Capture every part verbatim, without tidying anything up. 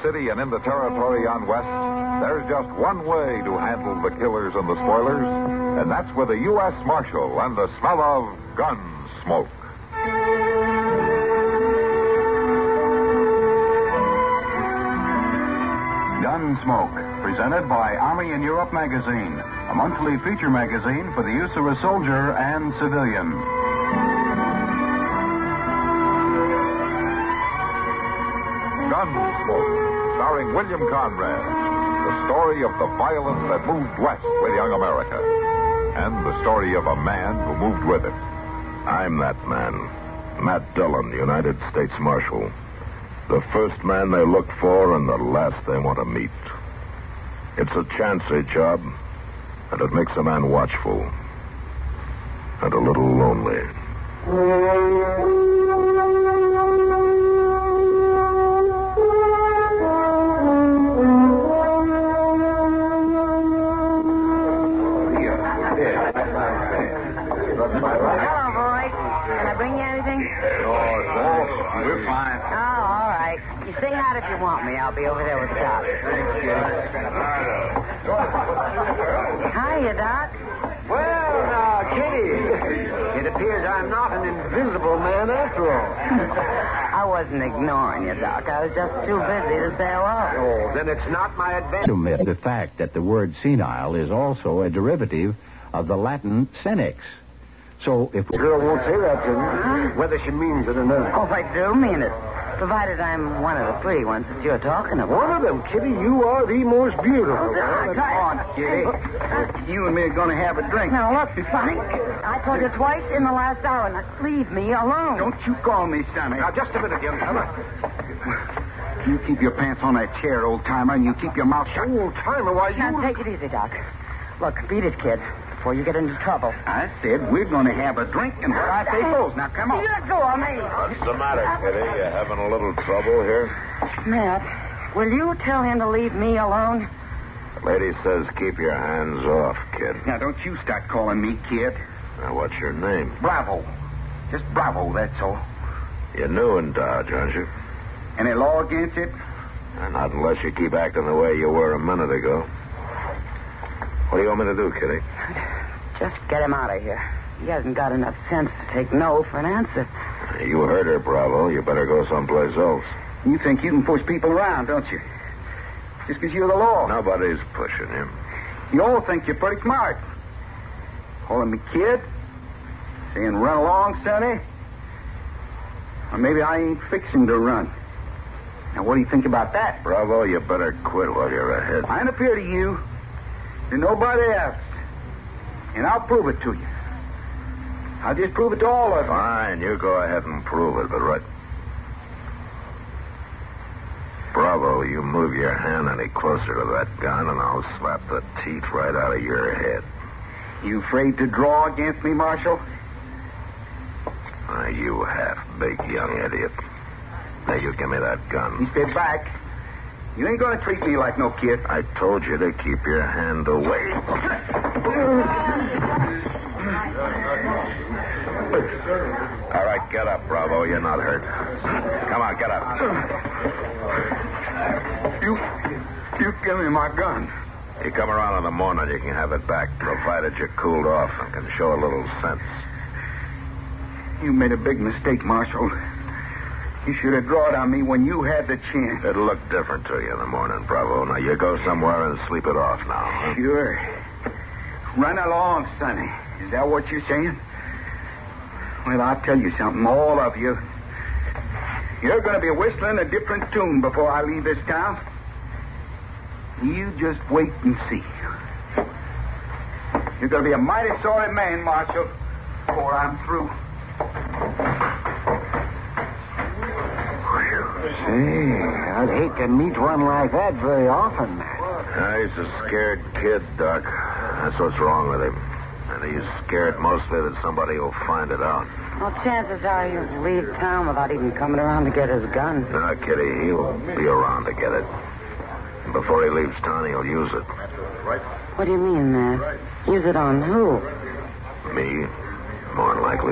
city and in the territory on West, there's just one way to handle the killers and the spoilers, and that's with a U S Marshal and the smell of gun smoke. Gunsmoke, presented by Army in Europe magazine, a monthly feature magazine for the use of a soldier and civilian. Gunsmoke, starring William Conrad, the story of the violence that moved west with young America, and the story of a man who moved with it. I'm that man, Matt Dillon, United States Marshal. The first man they look for and the last they want to meet. It's a chancy job, and it makes a man watchful and a little lonely. Hello, boy. Can I bring you anything? Sure, sir. We're fine. Oh, all right. You stay out if you want me. I'll be over there with Doc. Hiya, Doc. Well, now, Kitty, it appears I'm not an invisible man after all. I wasn't ignoring you, Doc. I was just too busy to say hello. Oh, then it's not my advantage. To admit the fact that the word senile is also a derivative of the Latin senex. So if... The girl won't say that to me, whether she means it or not. Oh, I do mean it. Provided I'm one of the pretty ones that you're talking about. One of them, Kitty. You are the most beautiful. Come on, Kitty. you and me are going to have a drink. Now, look, Sonny. I told you twice in the last hour. Now, leave me alone. Don't you call me Sonny. Now, just a minute, young fella. You keep your pants on that chair, old-timer, and you keep your mouth shut. Old timer, why you... Now, take it easy, Doc. Look, beat it, kid, before you get into trouble. I said we're going to have a drink, and where I say goes. Now, come on. Let go of me. What's the matter, Kitty? You having a little trouble here? Matt, will you tell him to leave me alone? The lady says keep your hands off, kid. Now, don't you start calling me kid. Now, what's your name? Bravo. Just Bravo, that's all. You're new in Dodge, aren't you? Any law against it? Uh, Not unless you keep acting the way you were a minute ago. What do you want me to do, Kitty? Just get him out of here. He hasn't got enough sense to take no for an answer. You heard her, Bravo. You better go someplace else. You think you can push people around, don't you? Just because you're the law. Nobody's pushing him. You all think you're pretty smart. Calling me kid? Saying run along, Sonny? Or maybe I ain't fixing to run. Now, what do you think about that? Bravo, you better quit while you're ahead. I ain't appear to you, to nobody else. And I'll prove it to you. I'll just prove it to all of you. Fine, you go ahead and prove it, but right... Bravo, you move your hand any closer to that gun, and I'll slap the teeth right out of your head. You afraid to draw against me, Marshal? Ah, you half-baked young idiot. Now, you give me that gun. You stay back. You ain't going to treat me like no kid. I told you to keep your hand away. All right, get up, Bravo. You're not hurt. Come on, get up. You, you give me my gun. You come around in the morning, you can have it back, provided you're cooled off and can show a little sense. You made a big mistake, Marshal. You should have drawn on me when you had the chance. It'll look different to you in the morning, Bravo. Now, you go somewhere and sleep it off now. Huh? Sure. Run along, Sonny. Is that what you're saying? Well, I'll tell you something, all of you. You're going to be whistling a different tune before I leave this town. You just wait and see. You're going to be a mighty sorry man, Marshal, before I'm through. Say, I'd hate to meet one like that very often, Matt. Uh, he's a scared kid, Doc. That's what's wrong with him. And he's scared mostly that somebody will find it out. Well, chances are he'll leave town without even coming around to get his gun. No, Kitty, he'll be around to get it. And before he leaves town, he'll use it. What do you mean, Matt? Use it on who? Me, more than likely.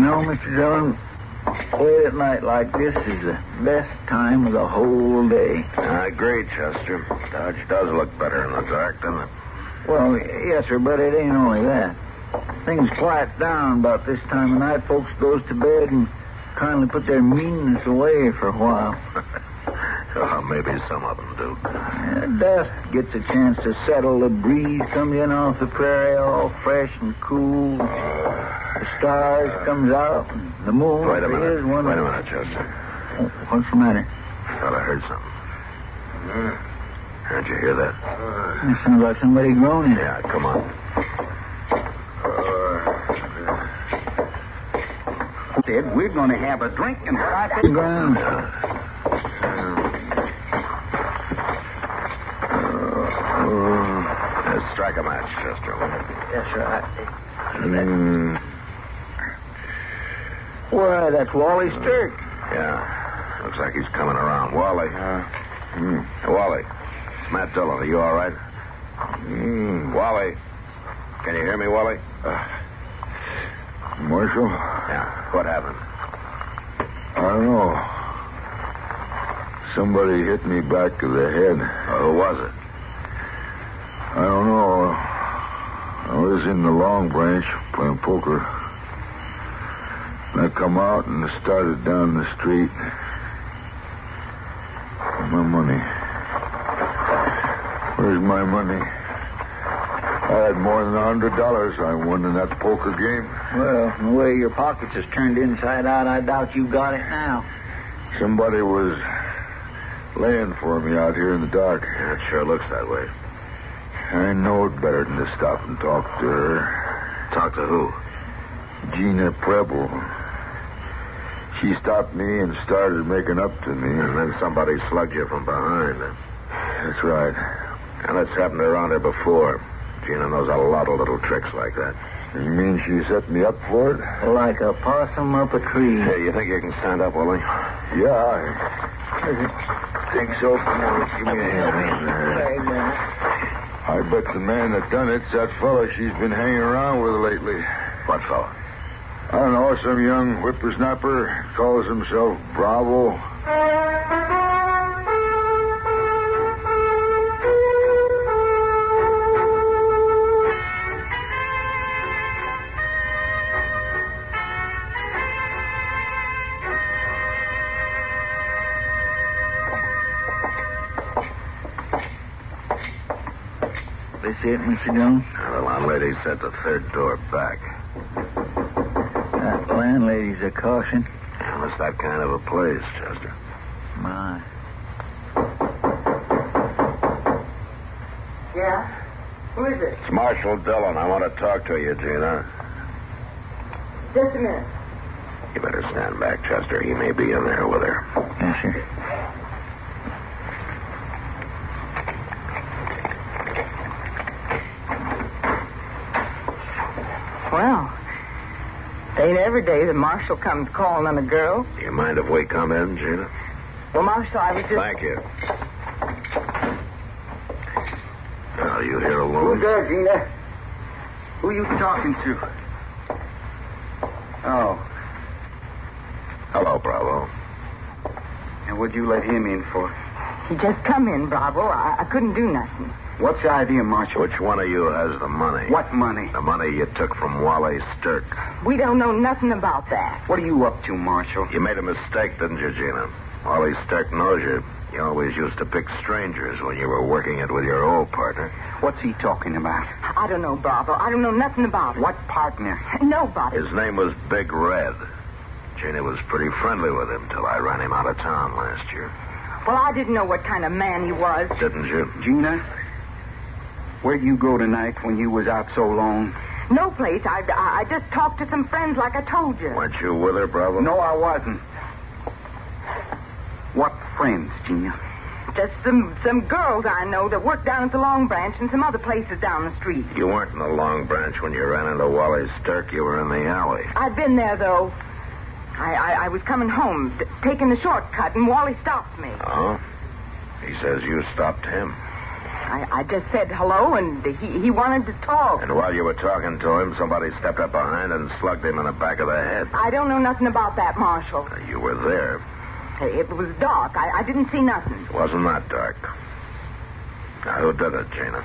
know, Mister Dillon, late at night like this is the best time of the whole day. I agree, Chester. Dodge does look better in the dark, doesn't it? Well, yes, sir, but it ain't only that. Things quiet down about this time of night. Folks goes to bed and kindly put their meanness away for a while. Well, maybe some of them do. Yeah, dusk gets a chance to settle. The breeze comes in off the prairie all fresh and cool. The stars comes out. And the moon. Wait a minute. Is one Wait a of... minute, Chester. Oh, what's the matter? I thought I heard something. Did you hear that? It sounds like somebody groaning. Yeah, come on. Said we're going to have a drink and what I think. Ground. Let's strike a match, Chester. Yes, sir. I... Mm. Why, that's Wally Stirk. Yeah. Looks like he's coming around. Wally. Uh, mm. Hey, Wally. It's Matt Dillon. Are you all right? Mm. Wally. Can you hear me, Wally? Uh, Marshal? Yeah. What happened? I don't know. Somebody hit me back of the head. Oh, who was it? I don't know. I was in the Long Branch playing poker. And I come out and started down the street. My money. Where's my money? I had more than a hundred dollars I won in that poker game. Well, from the way your pockets is turned inside out, I doubt you got it now. Somebody was laying for me out here in the dark. Yeah, it sure looks that way. I know it better than to stop and talk to her. Talk to who? Gina Preble. She stopped me and started making up to me. And then somebody slugged you from behind. That's right. And that's happened around here before. Gina knows a lot of little tricks like that. You mean she set me up for it? Like a possum up a tree. Hey, you think you can stand up, Willie? Yeah, I, I think so. Come on, give me a hand. I bet the man that done it's that fella she's been hanging around with lately. What fella? I don't know, some young whippersnapper calls himself Bravo. This it, Mister Jones? Now, the landlady said the third door back. That landlady's a caution. Well, it's that kind of a place, Chester. My. Yeah? Who is it? It's Marshal Dillon. I want to talk to you, Gina. Just a minute. You better stand back, Chester. He may be in there with her. Yes, sir. Well, it ain't every day the marshal comes calling on a girl. Do you mind if we come in, Gina? Well, Marshal, I was just... Thank you. Are you here alone? Who's there, Gina? Who you talking to? Oh. Hello, Bravo. And what'd you let him in for? He just come in, Bravo. I, I couldn't do nothing. What's the idea, Marshal? Which one of you has the money? What money? The money you took from Wally Stirk. We don't know nothing about that. What are you up to, Marshal? You made a mistake, didn't you, Gina? Wally Stirk knows you. You always used to pick strangers when you were working it with your old partner. What's he talking about? I don't know, Bravo. I don't know nothing about it. What partner? Nobody. His name was Big Red. Gina was pretty friendly with him till I ran him out of town last year. Well, I didn't know what kind of man he was. Didn't you? Gina? Where'd you go tonight when you was out so long? No place. I, I, I just talked to some friends like I told you. Weren't you with her, Bravo? No, I wasn't. What friends, Gina? Just some, some girls I know that work down at the Long Branch and some other places down the street. You weren't in the Long Branch when you ran into Wally Stirk. You were in the alley. I'd been there, though. I, I, I was coming home, t- taking the shortcut, and Wally stopped me. Oh? He says you stopped him. I, I just said hello, and he, he wanted to talk. And while you were talking to him, somebody stepped up behind and slugged him in the back of the head. I don't know nothing about that, Marshal. You were there. Hey, it was dark. I, I didn't see nothing. It wasn't that dark. Now, who did it, Gina?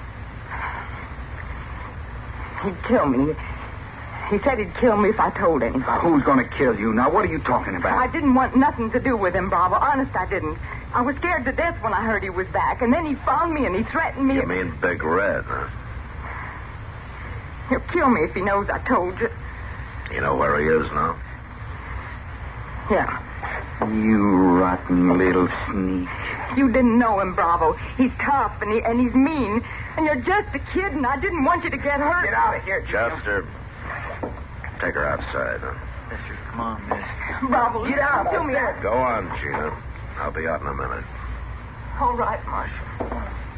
He'd kill me. He said he'd kill me if I told anybody. Who's going to kill you? Now, what are you talking about? I didn't want nothing to do with him, Bravo. Honest, I didn't. I was scared to death when I heard he was back, and then he found me and he threatened me. You mean Big Red, huh? He'll kill me if he knows I told you. You know where he is now? Yeah. You rotten little sneak. You didn't know him, Bravo. He's tough and, he, and he's mean, and you're just a kid, and I didn't want you to get hurt. Get out of here, Chester. Take her outside, huh? Mister, come on, mister. Bravo, get out. Kill me. Go on, Gina. I'll be out in a minute. All right, Marshal.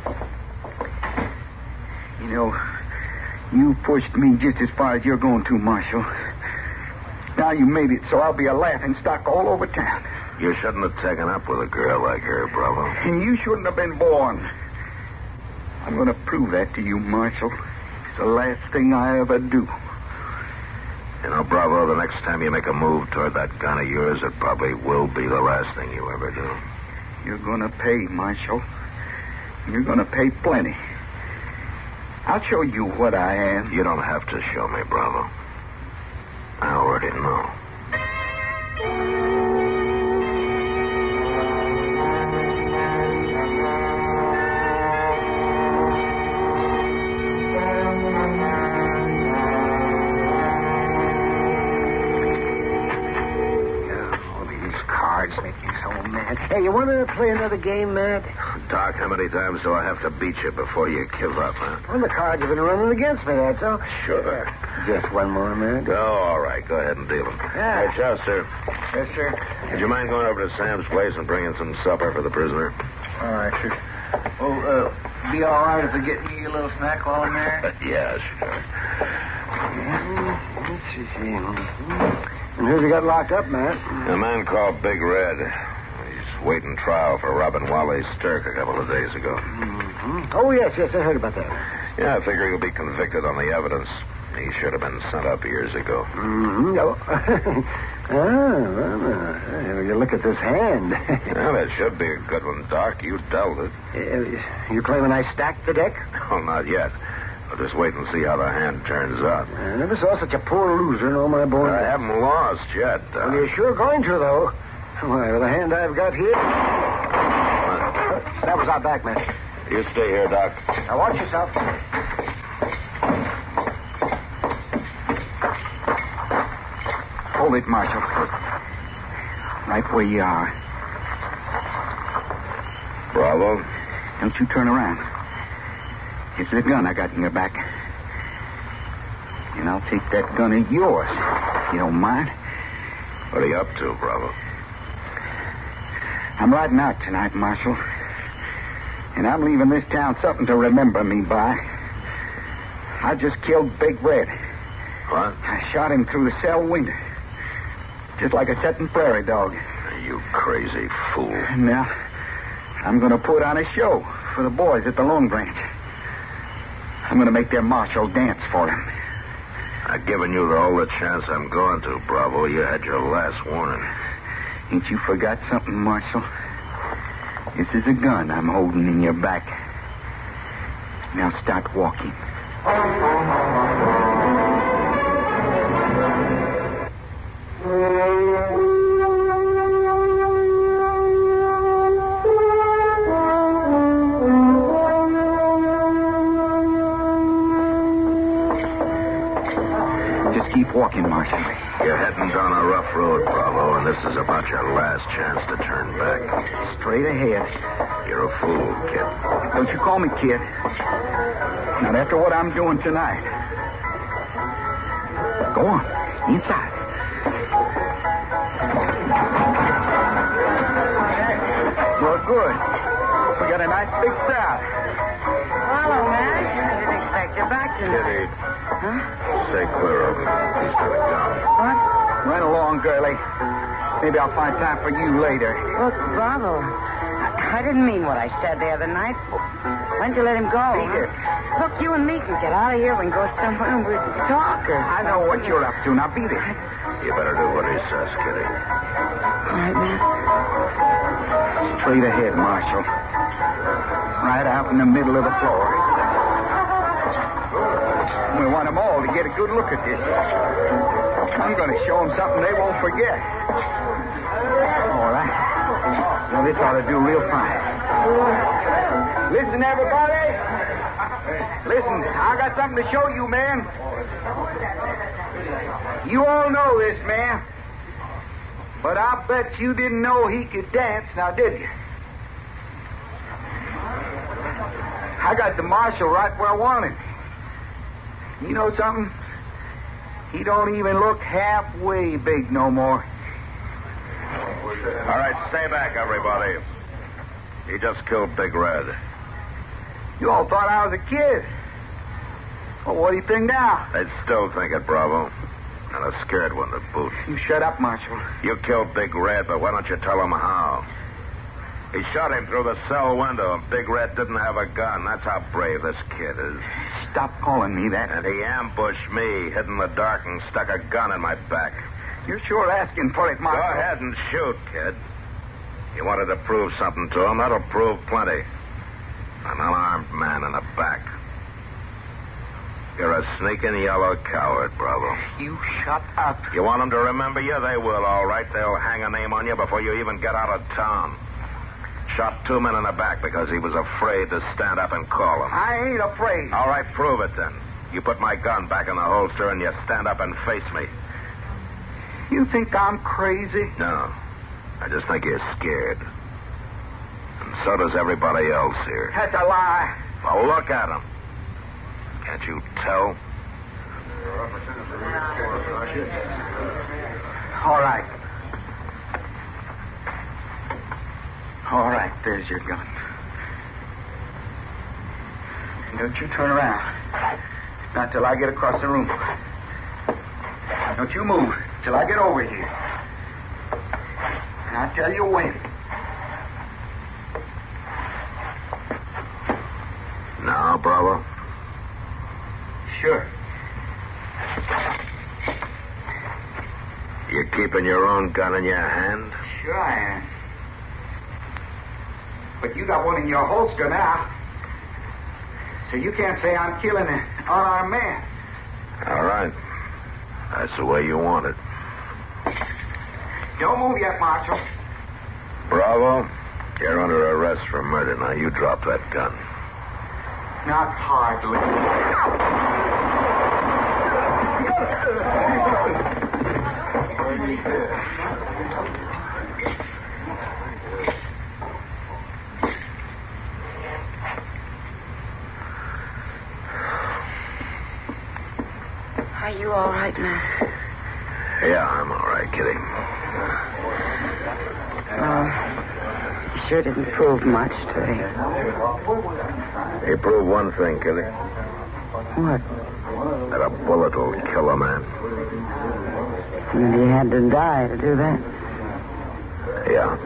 You know, you pushed me just as far as you're going to, Marshal. Now you made it so I'll be a laughing stock all over town. You shouldn't have taken up with a girl like her, Bravo. And you shouldn't have been born. I'm going to prove that to you, Marshal. It's the last thing I ever do. You know, Bravo, the next time you make a move toward that gun of yours, it probably will be the last thing you ever do. You're going to pay, Marshal. You're going to pay plenty. I'll show you what I am. You don't have to show me, Bravo. I already know. Hey, you want to play another game, Matt? Doc, how many times do I have to beat you before you give up, huh? Well, the cards have been running against me, that's all. Sure. Just one more, Matt. Oh, all right. Go ahead and deal them. Yeah. Hey, Chester. Yes, sir. Would you mind going over to Sam's place and bringing some supper for the prisoner? All right, sure. Oh, uh, be all right if I get me a little snack while I'm there? Yeah, sure. Yeah, let's see. And who's he got locked up, Matt? A man called Big Red. He's waiting trial for robbing Wally Stirk a couple of days ago. Mm-hmm. Oh, yes, yes, I heard about that. Yeah, I figure he'll be convicted on the evidence. He should have been sent up years ago. Mm-hmm. Oh, oh well, uh, you look at this hand. Yeah, that should be a good one, Doc. You dealt it. Uh, you claiming I stacked the deck? Oh, not yet. I'll just wait and see how the hand turns out. I never saw such a poor loser in all my born I days. haven't lost yet, Doc. Well, you're sure going to, though. Why, with the hand I've got here... Uh, that was our back, man. You stay here, Doc. Now, watch yourself. Hold it, Marshal. Right where you are. Bravo. Don't you turn around. It's the gun I got in your back. And I'll take that gun of yours. You don't mind? What are you up to, Bravo? I'm riding out tonight, Marshal. And I'm leaving this town something to remember me by. I just killed Big Red. What? I shot him through the cell window. Just like a setting prairie dog. You crazy fool. Now, I'm going to put on a show for the boys at the Long Branch. I'm going to make their marshal dance for him. I've given you all the chance I'm going to, Bravo. You had your last warning. Ain't you forgot something, Marshal? This is a gun I'm holding in your back. Now start walking. Just keep walking, Marshal. You're heading down a rough road, Bravo, and this is about your last chance to turn back. Straight ahead. You're a fool, kid. Don't you call me kid. Not after what I'm doing tonight. Go on. Inside. Well, good. We got a nice big crowd. Hello, man. Didn't expect you back tonight. Kitty, Huh? stay clear of him. He's got a gun. What? Run along, girlie. Maybe I'll find time for you later. Look, Bravo. I, I didn't mean what I said the other night. When'd you let him go? Beat it. Look, you and me can get out of here. We can go somewhere and we can talk. Or... I know what you're up to. Now beat it. You better do what he says, Kitty. All right, man. Straight ahead, Marshal. Right out in the middle of the floor. We want them all to get a good look at this. I'm going to show them something they won't forget. All right. Well, this ought to do real fine. Listen, everybody. Listen, I got something to show you, man. You all know this man. But I bet you didn't know he could dance, now did you? I got the marshal right where I want him. You know something? He don't even look halfway big no more. All right, stay back, everybody. He just killed Big Red. You all thought I was a kid. Well, what do you think now? They'd still think it, Bravo. And a scared one to boot. You shut up, Marshal. You killed Big Red, but why don't you tell him how? He shot him through the cell window, and Big Red didn't have a gun. That's how brave this kid is. Stop calling me that. And he ambushed me, hid in the dark, and stuck a gun in my back. You're sure asking for it, Marshal. Go ahead and shoot, kid. You wanted to prove something to him. That'll prove plenty. An unarmed man in the back. You're a sneaking yellow coward, Bravo. You shut up. You want them to remember you? They will, all right. They'll hang a name on you before you even get out of town. Shot two men in the back because he was afraid to stand up and call them. I ain't afraid. All right, prove it then. You put my gun back in the holster and you stand up and face me. You think I'm crazy? No. I just think you're scared. And so does everybody else here. That's a lie. Well, look at him. Can't you tell? All right. All right, there's your gun. Don't you turn around. Not till I get across the room. Don't you move till I get over here. And I'll tell you when. Now, Bravo? Sure. You keeping your own gun in your hand? Sure I am. But you got one in your holster now. So you can't say I'm killing an unarmed man. All right. That's the way you want it. Don't move yet, Marshal. Bravo, you're under arrest for murder. Now you drop that gun. Not hardly. Are you all right, man? Yeah, I'm all right, Kitty. Uh, you sure didn't prove much today. He proved one thing, Kitty. What? That a bullet will kill a man. And he had to die to do that. Yeah.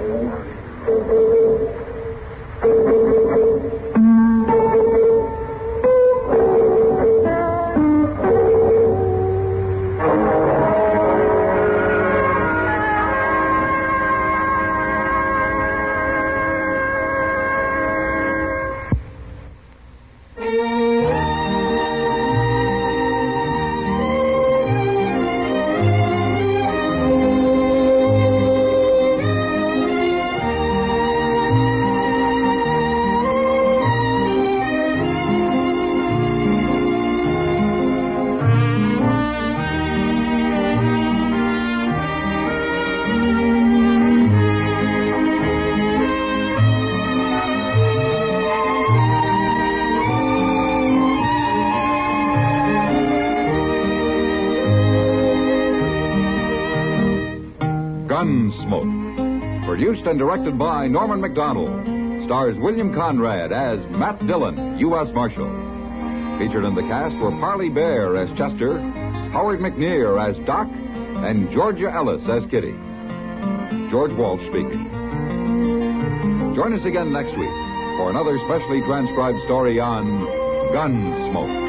Gunsmoke. Produced and directed by Norman McDonald. Stars William Conrad as Matt Dillon, U S Marshal. Featured in the cast were Parley Bear as Chester, Howard McNear as Doc, and Georgia Ellis as Kitty. George Walsh speaking. Join us again next week for another specially transcribed story on Gunsmoke.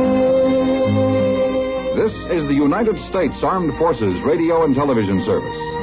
This is the United States Armed Forces Radio and Television Service.